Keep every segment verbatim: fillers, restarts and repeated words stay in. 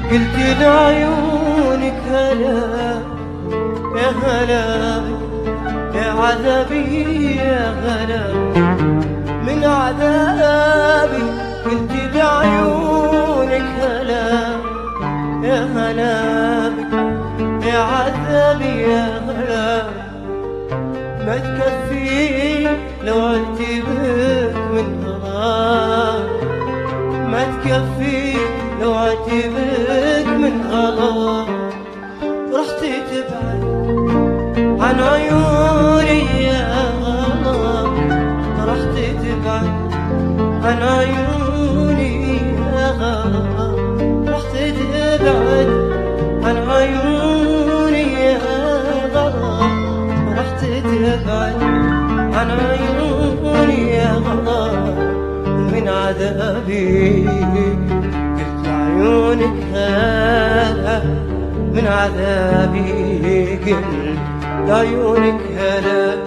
قلت لعيونك هلا يا هلا يا عذابي يا هلا من عذابي. قلت لعيونك هلا يا هلا يا عذابي يا هلا ما تكفي لو عتبك من غلط، ما تكفي لو عتبك من غلط. رحت تبعد عن عيوني يا غلط، رحت تبعد عن عيوني يا غلط، رحت تبعد عن عيوني يا غلط، رحت تبعد عن عيوني يا غلط من عذابي. قلت عيونك هلا من عذابي، قلت عيونك هلا.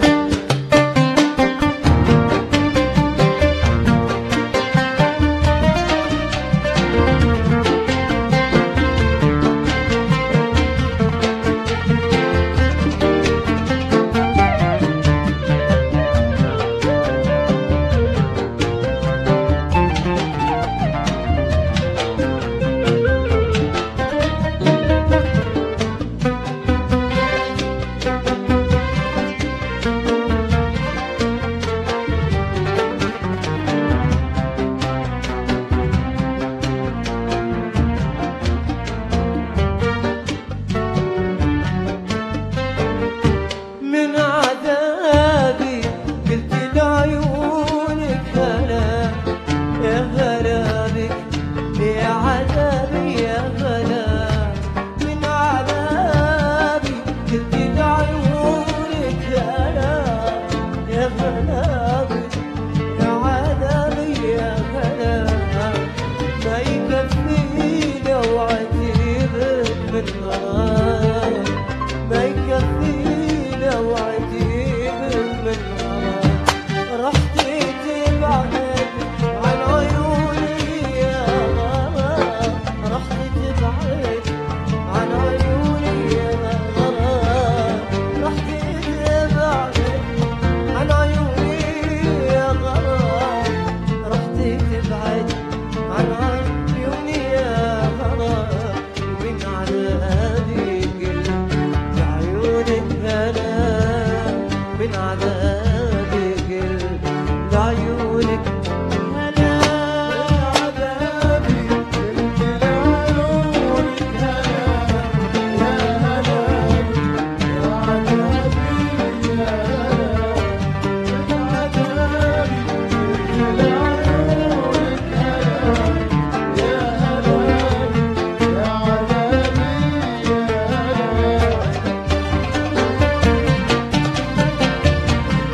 ما يكفي لو عتيبك من غلط، رحت تبعد عن عيوني يا غلط، رحت تبعد عن عيوني يا غلط، رحت تبعد عن عيوني يا غلط، رحت تبعد عن عيوني يا غلط من عذابي. من عذابي قلت لعيونك هلا عذابي، قلت لعيونك هلا يا هلا يا عذابي يا هلا من عذابي. قلت لعيونك هلا يا هلا يا عذابي يا هلا.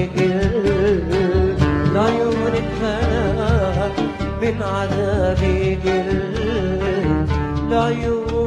قل لعيونك هنا من عذابي قل لعيونك